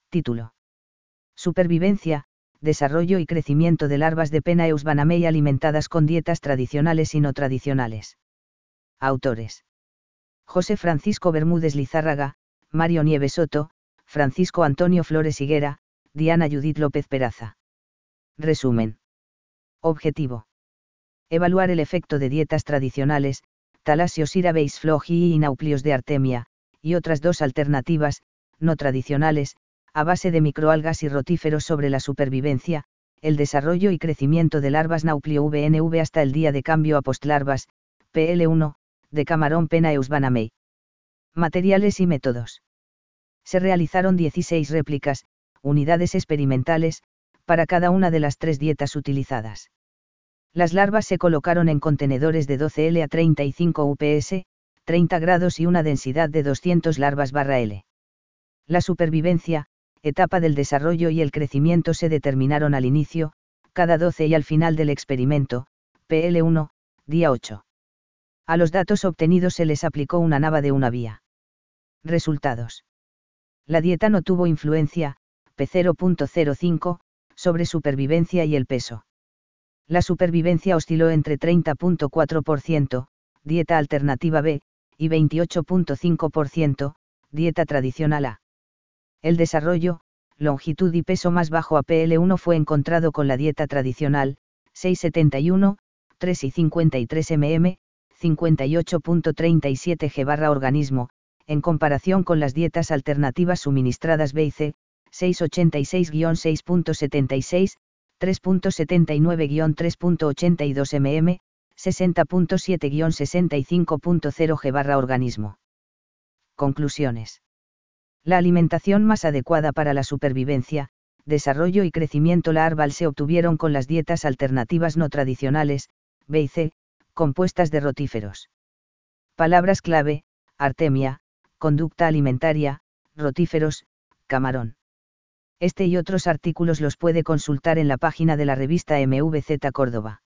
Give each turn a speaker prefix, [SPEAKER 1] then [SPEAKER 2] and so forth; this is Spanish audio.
[SPEAKER 1] Título. Supervivencia, desarrollo y crecimiento de larvas de Penaeus banamei alimentadas con dietas tradicionales y no tradicionales. Autores. José Francisco Bermúdez Lizárraga, Mario Nieves Soto, Francisco Antonio Flores Higuera, Diana Judith López Peraza. Resumen. Objetivo. Evaluar el efecto de dietas tradicionales, Thalassiosira beisflogi y Nauplios de Artemia, y otras dos alternativas, no tradicionales, a base de microalgas y rotíferos sobre la supervivencia, el desarrollo y crecimiento de larvas Nauplio VNV hasta el día de cambio a postlarvas, PL1, de camarón Penaeus banamei. Materiales y métodos. Se realizaron 16 réplicas, unidades experimentales, para cada una de las 3 dietas utilizadas. Las larvas se colocaron en contenedores de 12L a 35 UPS, 30 grados y una densidad de 200 larvas/L. La supervivencia, etapa del desarrollo y el crecimiento se determinaron al inicio, cada 12 y al final del experimento, PL1, día 8. A los datos obtenidos se les aplicó una nava de una vía. Resultados. La dieta no tuvo influencia, P0.05, sobre supervivencia y el peso. La supervivencia osciló entre 30.4%, dieta alternativa B, y 28.5%, dieta tradicional A. El desarrollo, longitud y peso más bajo a PL1 fue encontrado con la dieta tradicional, 6,71, 3,53 mm, 58.37 g/organismo, en comparación con las dietas alternativas suministradas B y C, 686-6.76, 3.79-3.82 mm, 60.7-65.0 g/organismo. Conclusiones. La alimentación más adecuada para la supervivencia, desarrollo y crecimiento larval se obtuvieron con las dietas alternativas no tradicionales, B y C, compuestas de rotíferos. Palabras clave: Artemia, conducta alimentaria, rotíferos, camarón. Este y otros artículos los puede consultar en la página de la revista MVZ Córdoba.